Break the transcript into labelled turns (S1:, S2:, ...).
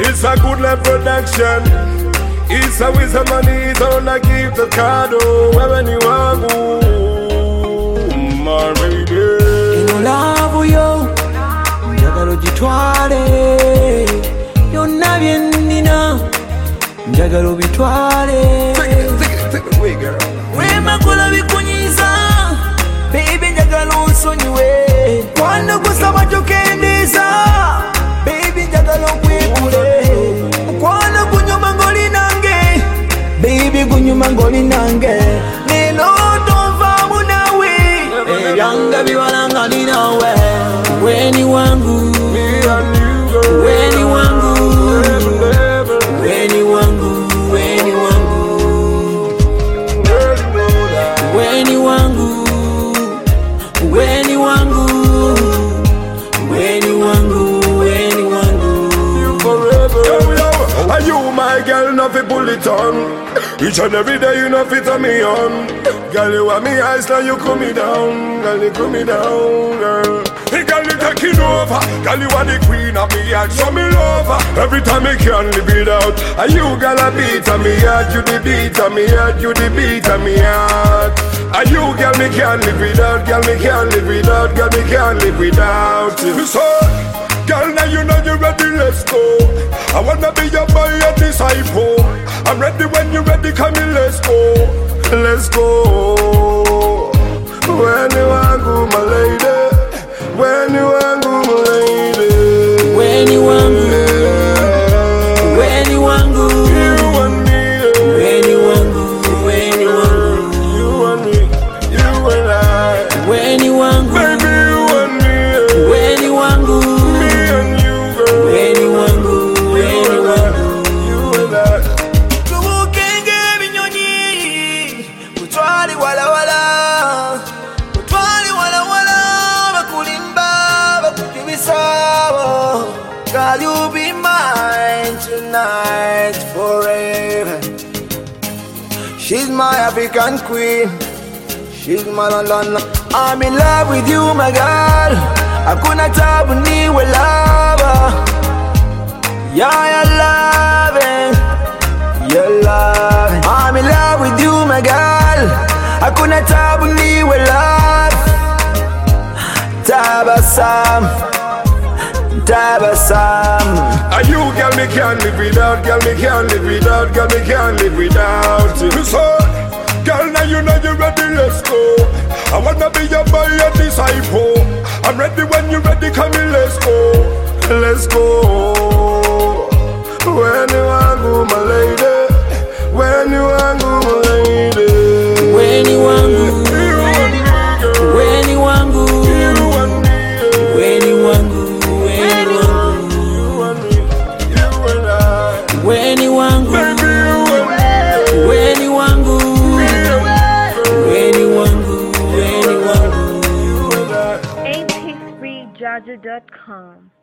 S1: It's a good love production. It's a wisdom money, it's on a gift of card. When you are good, my baby.
S2: Ino love yo, njagala ogitwale. Yonna bye nnina, njagala obitwale.
S1: Take it away, girl.
S2: Wema kola bikunyiza, baby njagala onsonyiwe. Kwano kusaba tokendeeza, baby njagala okwekule. Kwano kunyuma ng'oli nange, baby kunyuma ng'oli nange. Lelo tonvaamu nawe, ebyanga biwala nga ndi nawe. Weni wangu, weni wangu, weni wangu, weni wangu, weni wangu, weni wangu, weni wangu, weni wangu.
S1: You forever. Are you my girl? No fi pull it on. Each and every day you know fit on me on. Girl, you want me eyes now you cool me down. Girl, you cool me down, girl. Hey, girl, you taking over. Girl, you are the queen of me heart. Show me love. Every time I can't live it out. Are you girl a beat on me heart? You the beat on me heart. You the beat on me heart. Are you girl me can't live without? Girl, me can't live without. Girl, me can't live without you. So, girl, now you know you're ready, let's go. I wanna be your boy, your disciple. I'm ready when you're ready, come in, let's go. Let's go. When you want go, my lady. When you want go, my lady.
S2: When you want go, when you want go,
S1: you want me.
S2: when you want go, when you want go,
S1: you want me, you and I.
S2: when you want go,
S1: Baby, you want me.
S2: when you want go,
S1: Me and you, girl.
S2: when you want go, when you want go.
S1: You and I.
S2: Tubukenge ebinyonyi, kutwali wala wala, kutwali wala wala, bakulimba, bakukibisabo. Girl, you be mine tonight, forever. She's my African queen, she's my London. I'm in love with you, my girl. Hakuna tabu niwe lover. Yeah, you're loving, you're loving. I'm in love with you, my girl. Hakuna tabu niwe love. Tabasam, tabasam.
S1: Are you girl me can't live without, girl me can't live without, girl me can't live without you. So, girl now you know you're ready, let's go. I wanna be your boy, your disciple. I'm ready when you're ready, come in, let's go. Let's go. When you want go, my lady. When you want go, my lady.
S2: When you want go,
S1: You want me, girl.
S2: when you want go,
S1: You want me, yeah.
S2: when you want go, when you want go,
S1: You want me, you and I.
S2: when you want go,
S1: Baby, you want me, yeah.
S2: when you want go,
S1: Me and you, girl.
S2: when you want go, when you want go.
S1: You and I.
S3: mp3jaja.com